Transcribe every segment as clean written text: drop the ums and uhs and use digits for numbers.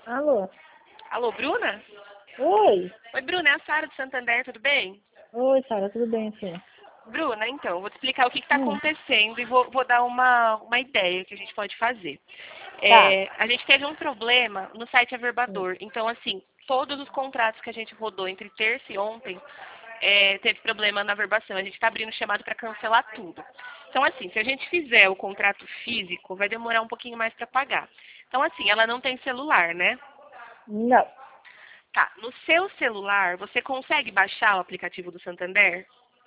Alô? Alô, Bruna? Oi. Oi, Bruna, é a Sara do Santander, tudo bem? Oi, Sara, tudo bem, você? Bruna, então, vou te explicar o que está Hum, acontecendo e vou dar uma ideia que a gente pode fazer. tá. A gente teve um problema no site Hum, Averbador, então, assim, todos os contratos que a gente rodou entre terça e ontem teve problema na averbação. A gente está abrindo chamado para cancelar tudo. Então, assim, se a gente fizer o contrato físico, vai demorar um pouquinho mais para pagar. Então, assim, ela não tem celular, né? Não. Tá, no seu celular, você consegue baixar o aplicativo do Santander?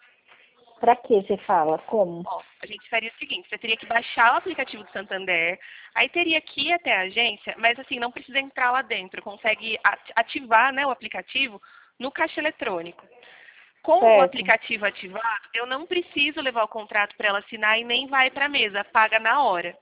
Pra que você fala? Como? Ó, a gente faria o seguinte, você teria que baixar o aplicativo do Santander, aí teria que ir até a agência, mas assim, não precisa entrar lá dentro, consegue ativar, né, o aplicativo no caixa eletrônico. Com o Certo, aplicativo ativado, eu não preciso levar o contrato para ela assinar e nem vai para a mesa, paga na hora.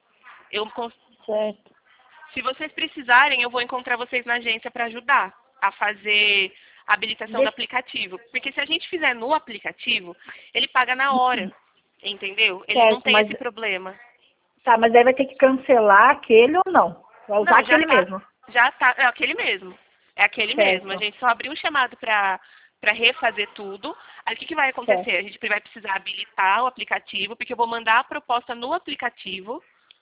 Eu, certo. Se vocês precisarem, eu vou encontrar vocês na agência para ajudar a fazer a habilitação do Deixa... aplicativo. Porque se a gente fizer no aplicativo, ele paga na hora, entendeu? Ele não Certo, tem mas... esse problema. Tá, mas aí vai ter que cancelar aquele ou não? Vai usar Não, aquele mesmo. já tá, é aquele mesmo. É aquele mesmo. A Certo, gente só abriu um chamado para refazer tudo. Aí o que vai certo, acontecer? A gente vai precisar habilitar o aplicativo, porque eu vou mandar a proposta no aplicativo.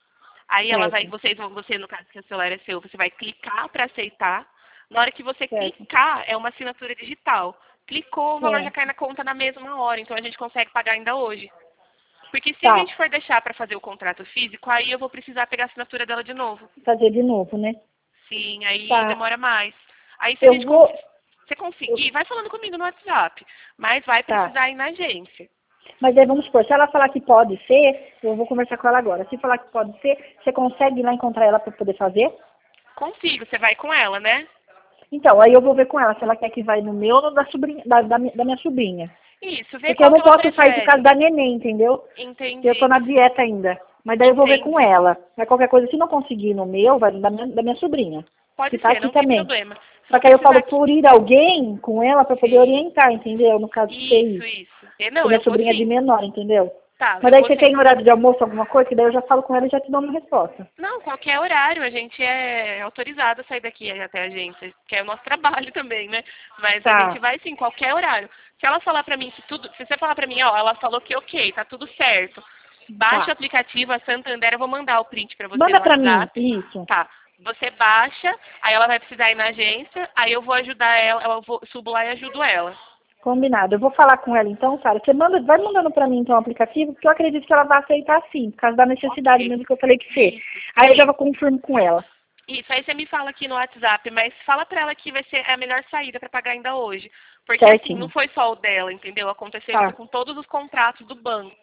Aí ela vai, certo, você no caso que o celular é seu, você vai clicar para aceitar. Na hora que você certo, clicar, é uma assinatura digital. Clicou, o valor já cai certo. na conta na mesma hora, então a gente consegue pagar ainda hoje. Porque se a Tá, gente for deixar para fazer o contrato físico, aí eu vou precisar pegar a assinatura dela de novo. fazer de novo, né? Sim, aí Tá, demora mais. Aí se a eu gente vou... se conseguir, vai falando comigo no WhatsApp, mas vai Tá. precisar ir na agência. Mas aí vamos supor, se ela falar que pode ser, eu vou conversar com ela agora. Se falar que pode ser, você consegue ir lá encontrar ela para poder fazer? Consigo, você vai com ela, né? Então, aí eu vou ver com ela se ela quer que vai no meu ou no da, sobrinha, da minha sobrinha. Isso, vê Porque eu qual não que ela posso sair por causa prefere. da neném, entendeu? Eu tô Entendi, na dieta ainda. Mas daí eu vou ver com entendi. ela. Mas qualquer coisa, se não conseguir ir no meu, vai no da minha sobrinha. Que Pode tá ser, aqui não tem também. problema. Se Só que você aí eu falo precisar. por ir alguém com ela para poder Sim. orientar, entendeu? No caso de você Isso, ir. isso. Porque Não, minha eu vou sobrinha é de sim. menor, entendeu? Tá, Mas eu daí vou você sim. tem horário de almoço, alguma coisa, que daí eu já falo com ela e já te dou uma resposta. Não, qualquer horário, a gente é autorizado a sair daqui até a agência, que é o nosso trabalho também, né? Mas a gente Tá, vai sim, qualquer horário. Se ela falar pra mim que tudo, se você falar pra mim, ó, ela falou que ok, tá tudo certo. Baixa o tá. aplicativo, a Santander, eu vou mandar o print pra você Manda no pra mim, WhatsApp. isso. Tá. Você baixa, aí ela vai precisar ir na agência, aí eu vou ajudar ela, subo lá e ajudo ela. Combinado. Eu vou falar com ela então, Sara. Você manda, vai mandando para mim então o aplicativo, porque eu acredito que ela vai aceitar sim, por causa da necessidade Ok. mesmo que eu falei que ser. Isso. Aí eu já Sim. vou confirmo com ela. Isso, aí você me fala aqui no WhatsApp, mas fala pra ela que vai ser a melhor saída pra pagar ainda hoje. Porque assim, não Certinho. foi só o dela, entendeu? Aconteceu isso Tá, com todos os contratos do banco.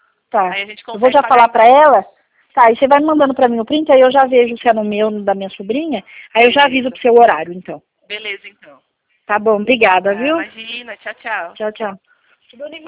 tá. Aí a gente Eu vou consegue já pagar falar ainda para hoje. ela. Tá, e você vai me mandando para mim o print, aí eu já vejo se é no meu, no da minha sobrinha. Aí eu já aviso Beleza. pro seu horário, então. Beleza, então. Tá bom, obrigada, Ah, viu? imagina, tchau, tchau. Tchau, tchau.